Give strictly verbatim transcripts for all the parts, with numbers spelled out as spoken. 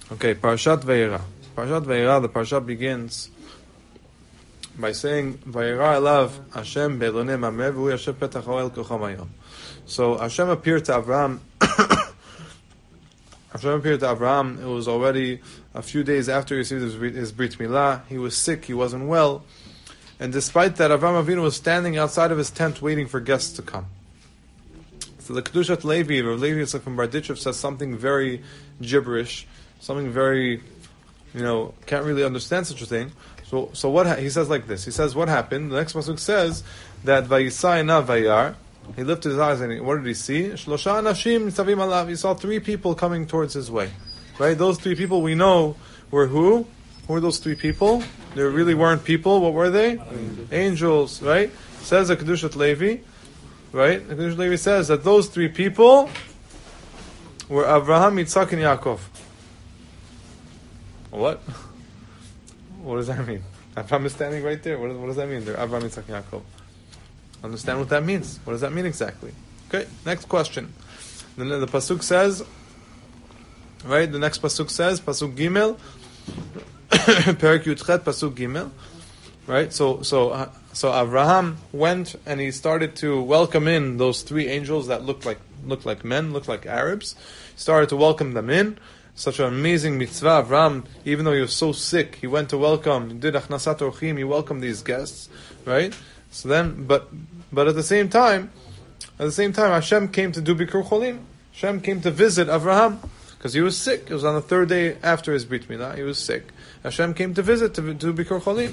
Okay, Parashat Vayera. Parashat Vayera, the Parashat begins by saying, Vayera elav Hashem be'elonei mamre v'hu yashev petach ha'oel kocham hayom. So Hashem appeared to Abraham. Hashem appeared to Abraham. It was already a few days after he received his, his Brit Milah. He was sick, he wasn't well. And despite that, Avraham Avinu was standing outside of his tent waiting for guests to come. So the Kedushat Levi, Rav Levi Yitzchak from Bardichev, says something very gibberish, something very, you know, can't really understand such a thing. So, so what ha- he says like this. He says, what happened? The next pasuk says that Vayisai na Vayar. He lifted his eyes and he, what did he see? Shlosha anashim nitzavim alav. He saw three people coming towards his way. Right? Those three people we know were who? Who were those three people? They really weren't people. What were they? Angels. Angels, right? Says the Kedushat Levi, right? The Kedushat Levi says that those three people were Avraham, Yitzchak, and Yaakov. What? What does that mean? Avraham is standing right there. What does, what does that mean? They're Avraham, Yitzchak, and Yaakov. Understand what that means. What does that mean exactly? Okay, next question. Then the, the pasuk says, right? The next pasuk says, pasuk Gimel, Perik Yudchet, pasuk Gimel, right? So, so, uh, so Avraham went and he started to welcome in those three angels that looked like looked like men, looked like Arabs. He started to welcome them in. Such an amazing mitzvah. Avraham, even though he was so sick, he went to welcome. He did achnasat orchim. He welcomed these guests, right? So then, but but at the same time, at the same time, Hashem came to do Bikur Cholim. Hashem came to visit Avraham because he was sick. It was on the third day after his Brit Milah. He was sick. Hashem came to visit to do Bikur Cholim.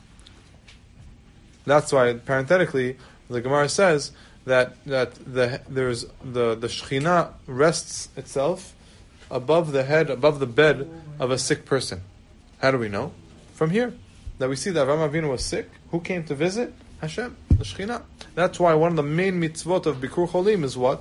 That's why, parenthetically, the Gemara says that that the there's the the Shekhinah rests itself above the head, above the bed of a sick person. How do we know? From here, that we see that Avraham Avinu was sick. Who came to visit? Hashem, the Shekhinah. That's why one of the main mitzvot of Bikur Cholim is what?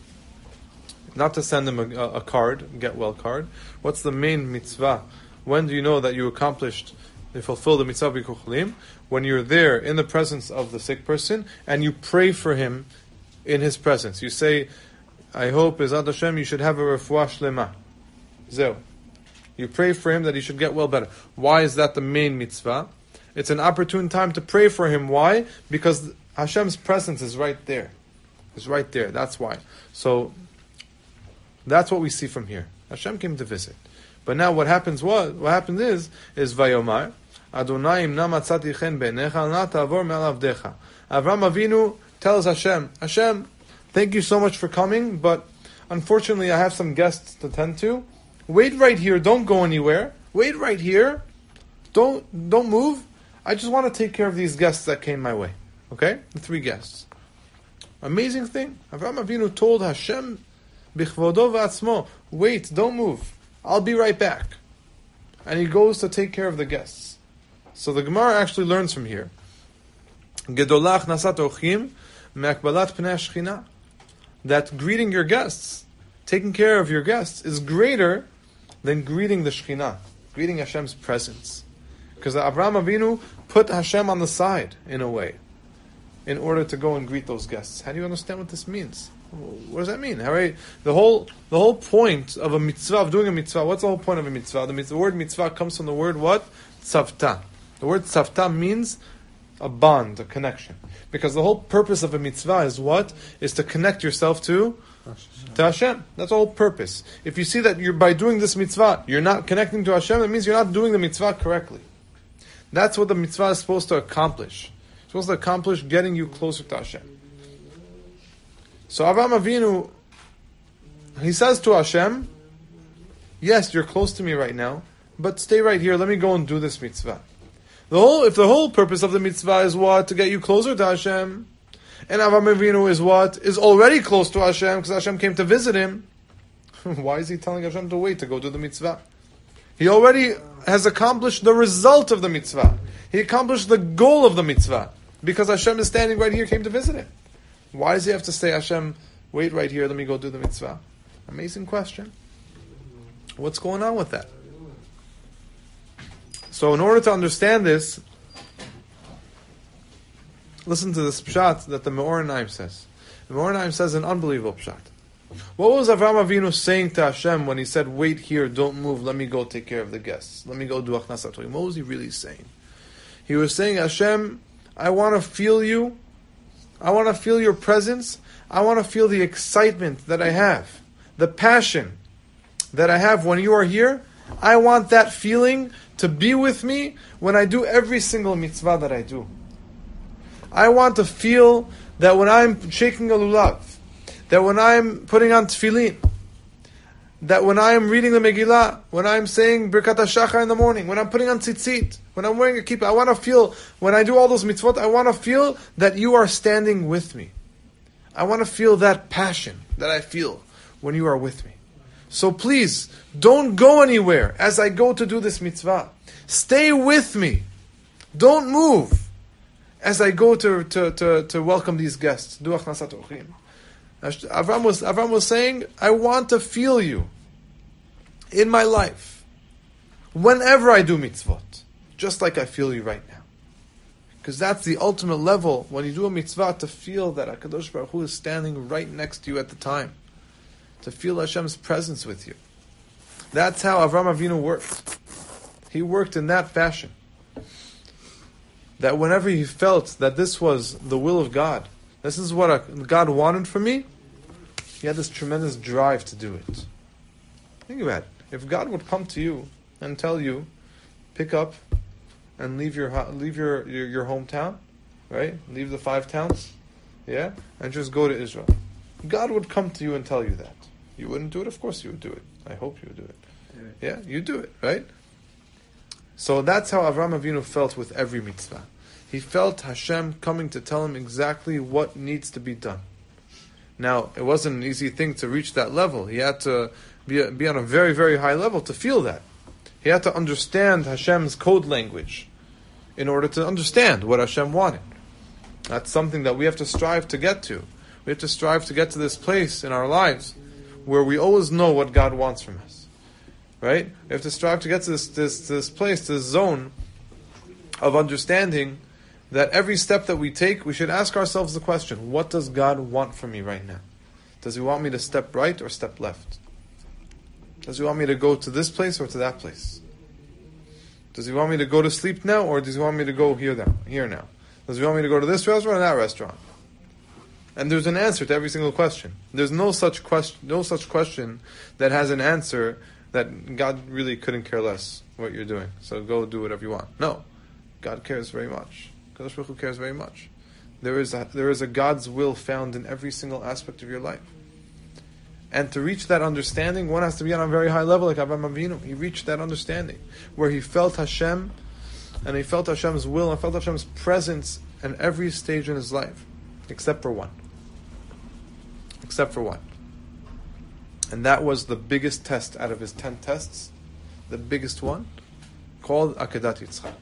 Not to send them a, a card, get well card. What's the main mitzvah? When do you know that you accomplished, you fulfilled the mitzvah of Bikur Cholim? When you're there in the presence of the sick person and you pray for him in his presence. You say, I hope, Ezat Hashem, you should have a refuah shlema. Zeo. You pray for him that he should get well better. Why is that the main mitzvah? It's an opportune time to pray for him. Why? Because Hashem's presence is right there. It's right there. That's why. So, that's what we see from here. Hashem came to visit. But now what happens what? What happens is, is Vayomar, Adonai imna matzati chen beinecha, la ta'avor me'al avdecha. Avraham Avinu tells Hashem, Hashem, thank you so much for coming, but unfortunately I have some guests to tend to. Wait right here, don't go anywhere. Wait right here. Don't don't move. I just want to take care of these guests that came my way. Okay? The three guests. Amazing thing. Avraham Avinu told Hashem, Bichvodo v'atzmo, wait, don't move. I'll be right back. And he goes to take care of the guests. So the Gemara actually learns from here. Gedolach nasat ochim me'akbalat pnei Shechina. That greeting your guests, taking care of your guests, is greater than greeting the Shekhinah, greeting Hashem's presence. Because Avraham Avinu put Hashem on the side, in a way, in order to go and greet those guests. How do you understand what this means? What does that mean? All right? The whole the whole point of a mitzvah, of doing a mitzvah, what's the whole point of a mitzvah? The, mitzvah, the word mitzvah comes from the word what? Tzavta. The word tzavta means a bond, a connection. Because the whole purpose of a mitzvah is what? Is to connect yourself to To Hashem. That's the whole purpose. If you see that you're by doing this mitzvah, you're not connecting to Hashem, that means you're not doing the mitzvah correctly. That's what the mitzvah is supposed to accomplish. It's supposed to accomplish getting you closer to Hashem. So Avraham Avinu, he says to Hashem, yes, you're close to me right now, but stay right here, let me go and do this mitzvah. The whole, if the whole purpose of the mitzvah is what? To get you closer to Hashem, and Avraham Avinu is what? Is already close to Hashem, because Hashem came to visit him. Why is he telling Hashem to wait to go do the mitzvah? He already has accomplished the result of the mitzvah. He accomplished the goal of the mitzvah. Because Hashem is standing right here, came to visit him. Why does he have to say, Hashem, wait right here, let me go do the mitzvah? Amazing question. What's going on with that? So in order to understand this, listen to this pshat that the Me'or Naim says. The Me'or Naim says an unbelievable pshat. What was Avraham Avinu saying to Hashem when he said, wait here, don't move, let me go take care of the guests. Let me go do Achnasat Torah. What was he really saying? He was saying, Hashem, I want to feel you. I want to feel your presence. I want to feel the excitement that I have. The passion that I have when you are here. I want that feeling to be with me when I do every single mitzvah that I do. I want to feel that when I'm shaking a lulav, that when I'm putting on tefillin, that when I'm reading the Megillah, when I'm saying Birkat HaShachar in the morning, when I'm putting on tzitzit, when I'm wearing a kippah, I want to feel, when I do all those mitzvot, I want to feel that you are standing with me. I want to feel that passion that I feel when you are with me. So please, don't go anywhere as I go to do this mitzvah. Stay with me. Don't move as I go to, to, to, to welcome these guests. Do Achnasat Orchim. Avram was, Avram was saying, I want to feel you in my life. Whenever I do mitzvot. Just like I feel you right now. Because that's the ultimate level, when you do a mitzvah, to feel that HaKadosh Baruch Hu is standing right next to you at the time. To feel Hashem's presence with you. That's how Avraham Avinu worked. He worked in that fashion. That whenever he felt that this was the will of God, this is what God wanted from me, he had this tremendous drive to do it. Think about it. If God would come to you and tell you, pick up and leave your leave your, your, your hometown, right? Leave the five towns, yeah? And just go to Israel. God would come to you and tell you that. You wouldn't do it? Of course you would do it. I hope you would do it. Yeah, you do it, right? So that's how Avraham Avinu felt with every mitzvah. He felt Hashem coming to tell him exactly what needs to be done. Now, it wasn't an easy thing to reach that level. He had to be, be on a very, very high level to feel that. He had to understand Hashem's code language in order to understand what Hashem wanted. That's something that we have to strive to get to. We have to strive to get to this place in our lives where we always know what God wants from us. Right? We have to strive to get to this, this, this place, this zone of understanding that every step that we take, we should ask ourselves the question, what does God want from me right now? Does He want me to step right or step left? Does He want me to go to this place or to that place? Does He want me to go to sleep now or does He want me to go here now? Here now? Does He want me to go to this restaurant or that restaurant? And there's an answer to every single question. There's no such question, no such question that has an answer that God really couldn't care less what you're doing. So go do whatever you want. No. God cares very much. Kadosh Baruch Hu cares very much. There is a, there is a God's will found in every single aspect of your life. And to reach that understanding, one has to be on a very high level, like Avraham Avinu. He reached that understanding, where he felt Hashem, and he felt Hashem's will, and felt Hashem's presence in every stage in his life, except for one. Except for one. And that was the biggest test out of his ten tests, the biggest one, called Akedat Yitzchak.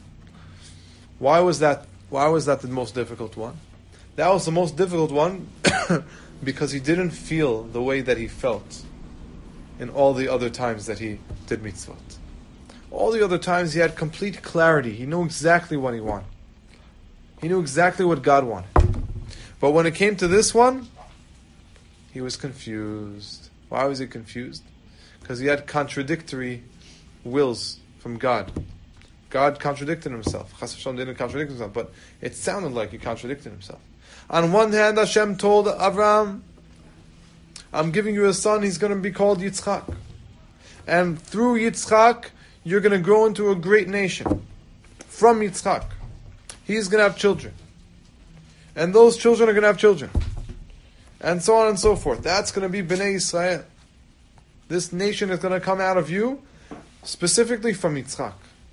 Why was that? Why was that the most difficult one? That was the most difficult one because he didn't feel the way that he felt in all the other times that he did mitzvot. All the other times he had complete clarity. He knew exactly what he wanted. He knew exactly what God wanted. But when it came to this one, he was confused. Why was he confused? Because he had contradictory wills from God. God contradicted himself. Chas v'shalom didn't contradict himself, but it sounded like he contradicted himself. On one hand, Hashem told Avraham, I'm giving you a son, he's going to be called Yitzchak. And through Yitzchak, you're going to grow into a great nation. From Yitzchak. He's going to have children. And those children are going to have children. And so on and so forth. That's going to be Bnei Yisrael. This nation is going to come out of you, specifically from Yitzchak.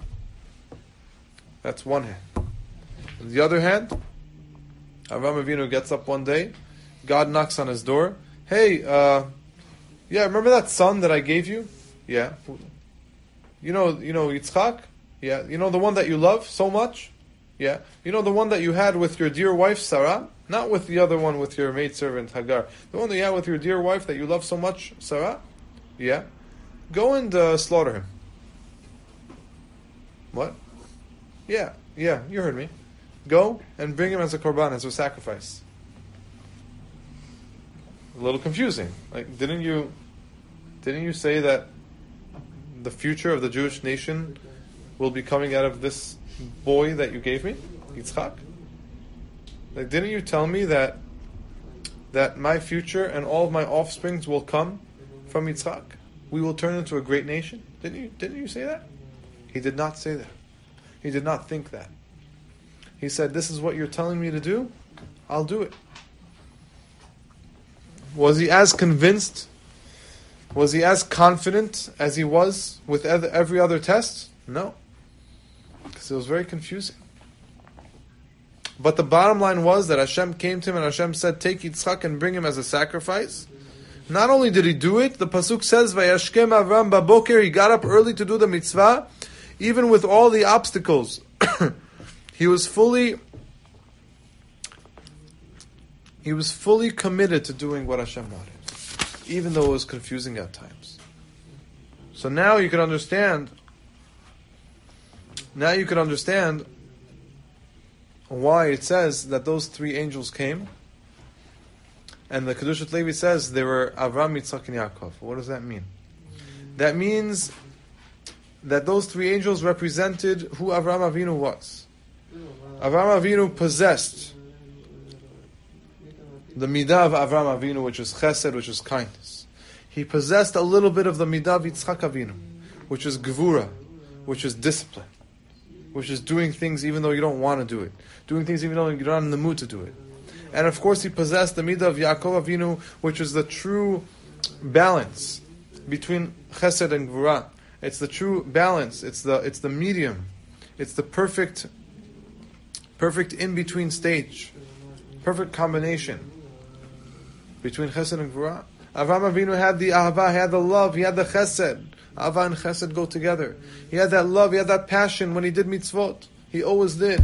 That's one hand. On the other hand, Avraham Avinu gets up one day, God knocks on his door. Hey, uh, yeah, remember that son that I gave you? Yeah. You know, you know Yitzchak? Yeah. You know the one that you love so much? Yeah. You know the one that you had with your dear wife Sarah? Not with the other one with your maidservant Hagar. The one that you had with your dear wife that you love so much, Sarah? Yeah. Go and uh, slaughter him. What? Yeah, yeah, you heard me. Go and bring him as a korban, as a sacrifice. a little confusing. Like, didn't you, didn't you say that the future of the Jewish nation will be coming out of this boy that you gave me, Yitzchak? Like, didn't you tell me that that my future and all of my offsprings will come from Yitzchak? We will turn into a great nation. Didn't you? Didn't you say that? He did not say that. He did not think that. He said, "This is what you're telling me to do. I'll do it." Was he as convinced? Was he as confident as he was with every other test? No. Because it was very confusing. But the bottom line was that Hashem came to him and Hashem said, take Yitzchak and bring him as a sacrifice. Not only did he do it, the pasuk says, Vayashkem Avram baboker, he got up early to do the mitzvah, even with all the obstacles. He was fully He was fully committed to doing what Hashem wanted, even though it was confusing at times. So now you can understand, now you can understand why it says that those three angels came, and the Kedushat Levi says they were Avram, Yitzchak, and Yaakov. What does that mean? That means that those three angels represented who Avram Avinu was. Avram Avinu possessed the midah of Avram Avinu, which is chesed, which is kindness. He possessed a little bit of the midah of Yitzchak Avinu, which is gevura, which is discipline, which is doing things even though you don't want to do it, doing things even though you're not in the mood to do it. And of course he possessed the midah of Yaakov Avinu, which is the true balance between chesed and gevura. It's the true balance. It's the it's the medium. It's the perfect, perfect in-between stage, perfect combination between chesed and gevura. Avram Avinu had the ahava, he had the love, he had the chesed. Ahava and chesed go together. He had that love, he had that passion when he did mitzvot. He always did.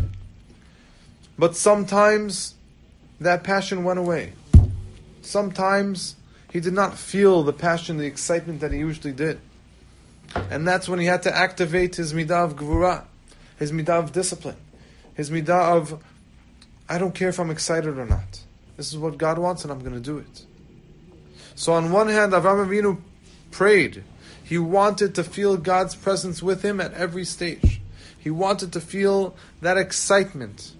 But sometimes that passion went away. Sometimes he did not feel the passion, the excitement that he usually did. And that's when he had to activate his midah of gevura, his midah of discipline, his midah of, I don't care if I'm excited or not. This is what God wants and I'm going to do it. So on one hand, Avraham Avinu prayed. He wanted to feel God's presence with him at every stage. He wanted to feel that excitement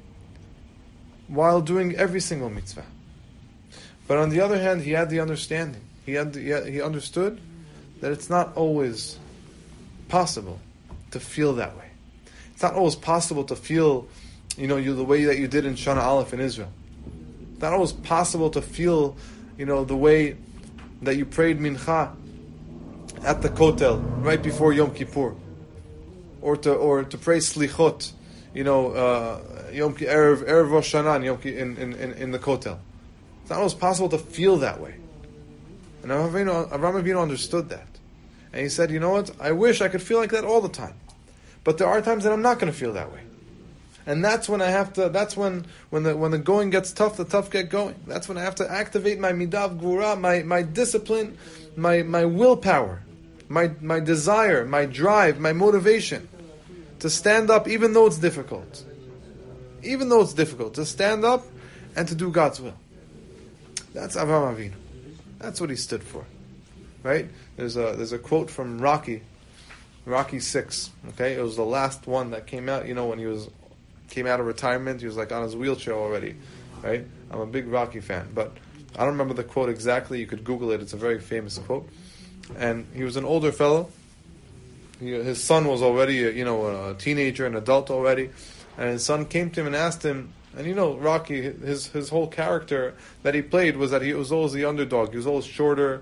while doing every single mitzvah. But on the other hand, he had the understanding. He had, the, he, had he understood that it's not always possible to feel that way. It's not always possible to feel, you know, you the way that you did in Shana Aleph in Israel. It's not always possible to feel, you know, the way that you prayed Mincha at the Kotel right before Yom Kippur, or to or to pray Slichot, you know, uh, Yom Erev Erev Rosh Hashanah Yom in, in, in, in the Kotel. It's not always possible to feel that way. And Avraham Avinu understood that. And he said, you know what, I wish I could feel like that all the time. But there are times that I'm not going to feel that way. And that's when I have to, that's when, when the when the going gets tough, the tough get going. That's when I have to activate my midah of gevura, my, my discipline, my, my willpower, my, my desire, my drive, my motivation to stand up even though it's difficult. Even though it's difficult, to stand up and to do God's will. That's Avraham Avinu. That's what he stood for, right? There's a there's a quote from Rocky, Rocky Six. Okay, it was the last one that came out. You know, when he was came out of retirement, he was like on his wheelchair already, right? I'm a big Rocky fan, but I don't remember the quote exactly. You could Google it. It's a very famous quote. And he was an older fellow. He, his son was already, a, you know, a teenager, an adult already, and his son came to him and asked him. And you know, Rocky, his his whole character that he played was that he was always the underdog. He was always shorter,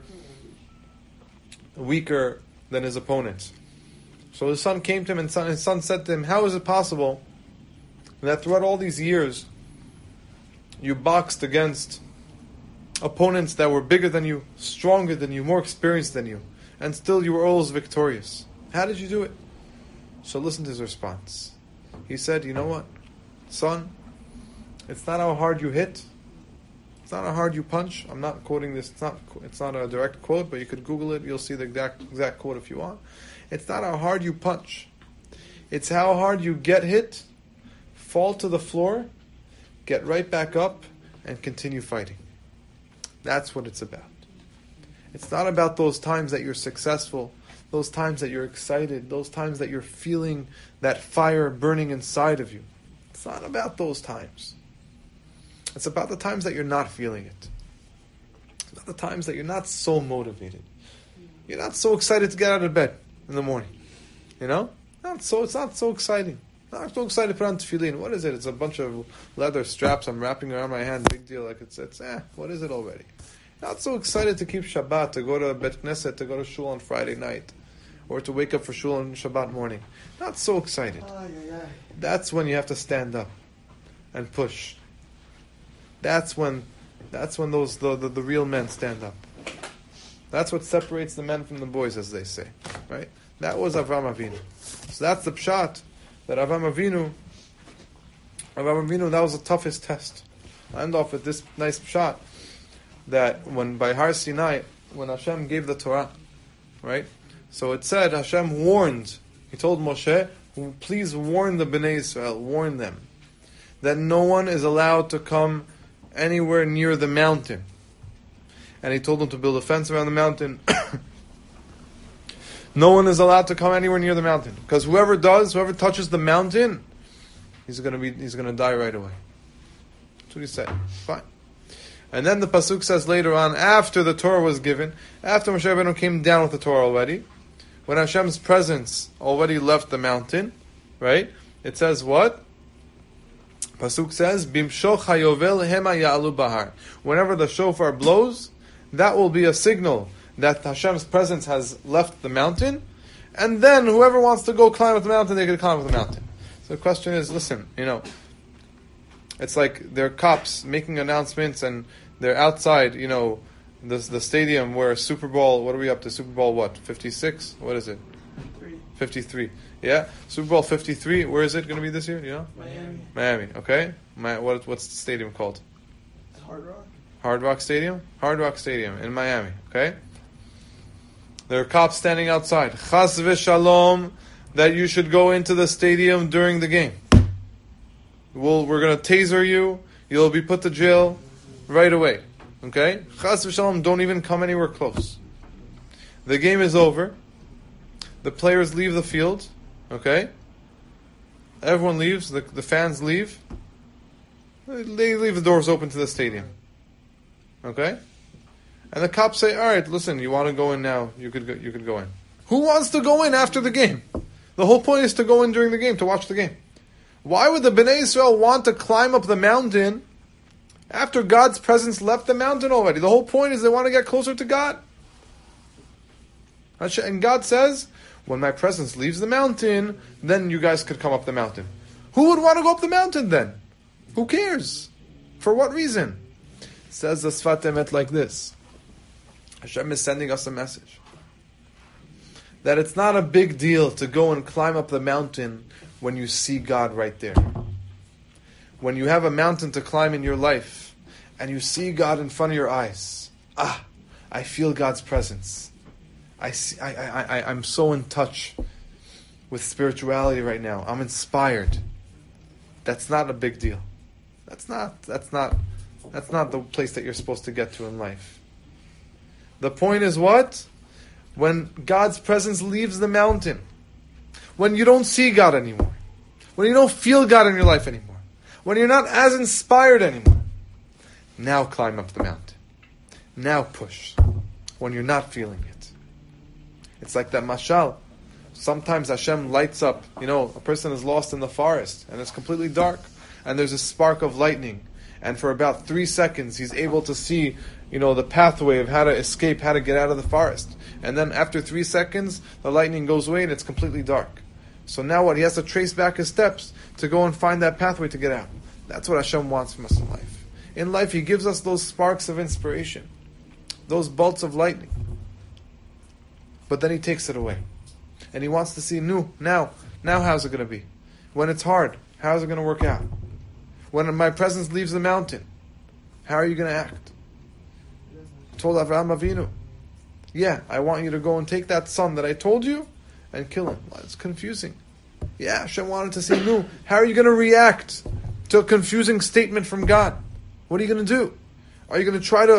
weaker than his opponents. So his son came to him, and son, his son said to him, how is it possible that throughout all these years you boxed against opponents that were bigger than you, stronger than you, more experienced than you, and still you were always victorious? How did you do it? So listen to his response. He said, you know what, son? It's not how hard you hit. It's not how hard you punch. I'm not quoting this. It's not. It's not a direct quote, but you could Google it. You'll see the exact exact quote if you want. It's not how hard you punch. It's how hard you get hit, fall to the floor, get right back up, and continue fighting. That's what it's about. It's not about those times that you're successful, those times that you're excited, those times that you're feeling that fire burning inside of you. It's not about those times. It's about the times that you're not feeling it. It's about the times that you're not so motivated. You're not so excited to get out of bed in the morning. You know? Not so. It's not so exciting. Not so excited to put on tefillin. What is it? It's a bunch of leather straps I'm wrapping around my hand. Big deal. Like it's, it's eh, what is it already? Not so excited to keep Shabbat, to go to Bet Knesset, to go to shul on Friday night, or to wake up for shul on Shabbat morning. Not so excited. Oh, yeah, yeah. That's when you have to stand up and push. That's when, that's when those the, the, the real men stand up. That's what separates the men from the boys, as they say, right? That was Avraham Avinu. So that's the pshat that Avraham Avinu, Avraham Avinu, that was the toughest test. I end off with this nice pshat that when by Har Sinai, when Hashem gave the Torah, right? So it said Hashem warned. He told Moshe, "Please warn the Bnei Israel, warn them that no one is allowed to come anywhere near the mountain." And he told them to build a fence around the mountain. No one is allowed to come anywhere near the mountain, because whoever does, whoever touches the mountain, he's going to be, he's going to die right away. That's what he said. Fine. And then the pasuk says later on, after the Torah was given, after Moshe Rabbeinu came down with the Torah already, when Hashem's presence already left the mountain, right? It says what? Pasuk says, "Bimshoch hayovel hema ya'alu bahar." Whenever the shofar blows, that will be a signal that Hashem's presence has left the mountain, and then whoever wants to go climb up the mountain, they can climb up the mountain. So the question is, listen, you know, it's like there are cops making announcements, and they're outside, you know, the the stadium where Super Bowl. What are we up to? Super Bowl what? fifty-six? What is it? fifty-three. Yeah, Super Bowl fifty-three. Where is it going to be this year? You know, Miami. Miami. Okay. My, what what's the stadium called? Hard Rock. Hard Rock Stadium. Hard Rock Stadium in Miami. Okay. There are cops standing outside. Chas v'shalom, that you should go into the stadium during the game. We'll, we're going to taser you. You'll be put to jail right away. Okay? Chas v'shalom, don't even come anywhere close. The game is over. The players leave the field. Okay? Everyone leaves. The, the fans leave. They leave the doors open to the stadium. Okay? And the cops say, all right, listen, you want to go in now, you could go, you could go in. Who wants to go in after the game? The whole point is to go in during the game, to watch the game. Why would the Bnei Israel want to climb up the mountain after God's presence left the mountain already? The whole point is they want to get closer to God. And God says, when my presence leaves the mountain, then you guys could come up the mountain. Who would want to go up the mountain then? Who cares? For what reason? It says the Sfat Emet like this. Hashem is sending us a message that it's not a big deal to go and climb up the mountain when you see God right there. When you have a mountain to climb in your life and you see God in front of your eyes, ah, I feel God's presence. I see, I, I, I, I'm so in touch with spirituality right now. I'm inspired. That's not a big deal. That's not, that's not, that's not the place that you're supposed to get to in life. The point is what? When God's presence leaves the mountain. When you don't see God anymore. When you don't feel God in your life anymore. When you're not as inspired anymore. Now climb up the mountain. Now push. When you're not feeling it. It's like that mashal. Sometimes Hashem lights up. You know, a person is lost in the forest and it's completely dark. And there's a spark of lightning. And for about three seconds he's able to see, you know, the pathway of how to escape, how to get out of the forest. And then after three seconds, the lightning goes away and it's completely dark. So now what? He has to trace back his steps to go and find that pathway to get out. That's what Hashem wants from us in life. In life, He gives us those sparks of inspiration. Those bolts of lightning. But then He takes it away. And He wants to see, new, now, now how's it going to be? When it's hard, how's it going to work out? When my presence leaves the mountain, how are you going to act? I told Avraham Avinu, yeah, I want you to go and take that son that I told you and kill him. Well, it's confusing. Yeah, Hashem wanted to say, no, how are you going to react to a confusing statement from God? What are you going to do? Are you going to try to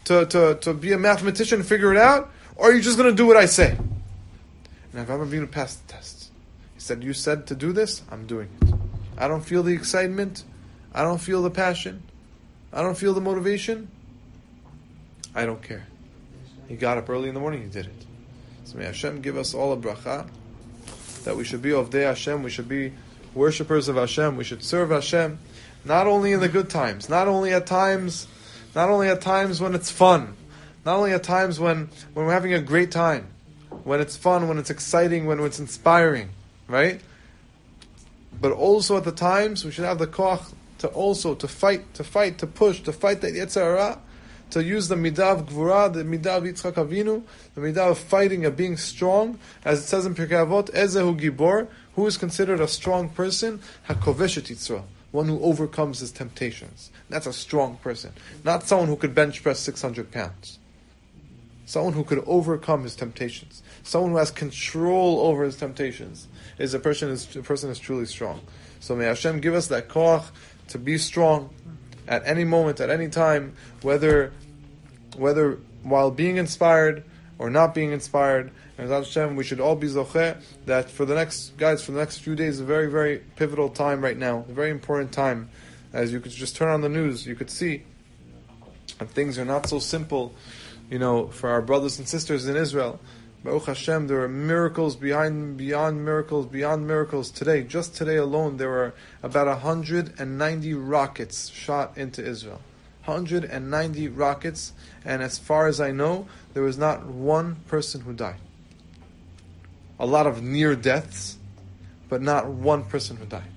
to, to, to be a mathematician and figure it out? Or are you just going to do what I say? And Avraham Avinu passed the test. He said, you said to do this, I'm doing it. I don't feel the excitement. I don't feel the passion. I don't feel the motivation. I don't care. He got up early in the morning, he did it. So may Hashem give us all a bracha, that we should be Ovdei Hashem, we should be worshippers of Hashem, we should serve Hashem, not only in the good times, not only at times, not only at times when it's fun, not only at times when, when we're having a great time, when it's fun, when it's exciting, when it's inspiring, right? But also at the times we should have the koach to also, to fight, to fight, to push, to fight the Yetzer Hara, to use the midah of gvura, the midah of Yitzchak Avinu, the midah of fighting, of being strong, as it says in Pirkei Avot, Ezehu Gibor, who is considered a strong person, HaKovesh et Yitzro, one who overcomes his temptations. That's a strong person. Not someone who could bench press six hundred pounds. Someone who could overcome his temptations. Someone who has control over his temptations is a person is a person is truly strong. So may Hashem give us that koach to be strong at any moment, at any time, whether whether while being inspired or not being inspired. And Ezrat Hashem, we should all be zocheh that for the next guys, for the next few days, a very, very pivotal time right now, a very important time. As you could just turn on the news, you could see that things are not so simple, you know, for our brothers and sisters in Israel. Baruch Hashem, there are miracles behind, beyond miracles, beyond miracles today. Just today alone, there were about one hundred ninety rockets shot into Israel. one hundred ninety rockets, and as far as I know, there was not one person who died. A lot of near deaths, but not one person who died.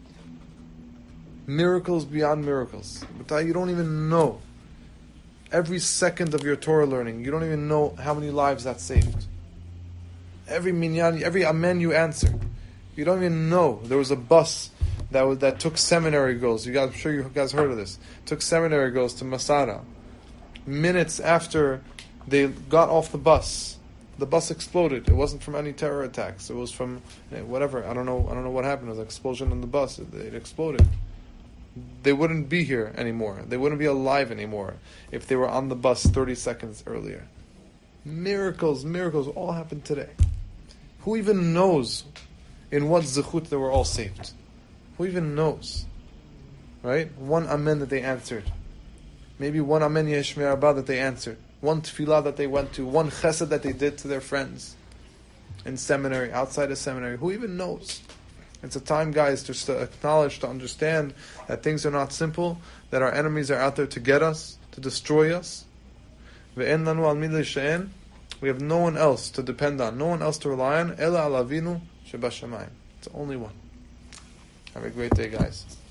Miracles beyond miracles. But you don't even know. Every second of your Torah learning, you don't even know how many lives that saved. Every minyan, every amen you answered, you don't even know. There was a bus that was, that took seminary girls. You guys, I'm sure you guys heard of this. Took seminary girls to Masada. Minutes after they got off the bus, the bus exploded. It wasn't from any terror attacks. It was from whatever. I don't know. I don't know what happened. It was an explosion in the bus. It, it exploded. They wouldn't be here anymore. They wouldn't be alive anymore if they were on the bus thirty seconds earlier. Miracles, miracles all happened today. Who even knows in what zechut they were all saved? Who even knows? Right? One amen that they answered. Maybe one amen yeshmer abba that they answered. One tefillah that they went to. One chesed that they did to their friends in seminary, outside of seminary. Who even knows? It's a time, guys, just to acknowledge, to understand that things are not simple, that our enemies are out there to get us, to destroy us. We have no one else to depend on, no one else to rely on. Ela al Avinu shebashamayim. It's the only one. Have a great day, guys.